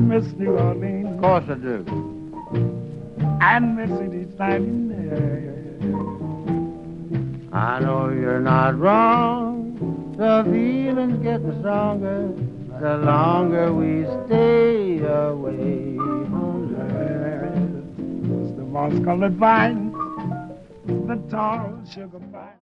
miss New Orleans. Of course I do. And miss it each night in there. I know you're not wrong. The feeling's getting stronger the longer we stay away from her. It's the moss-colored vines, the tall sugar pine.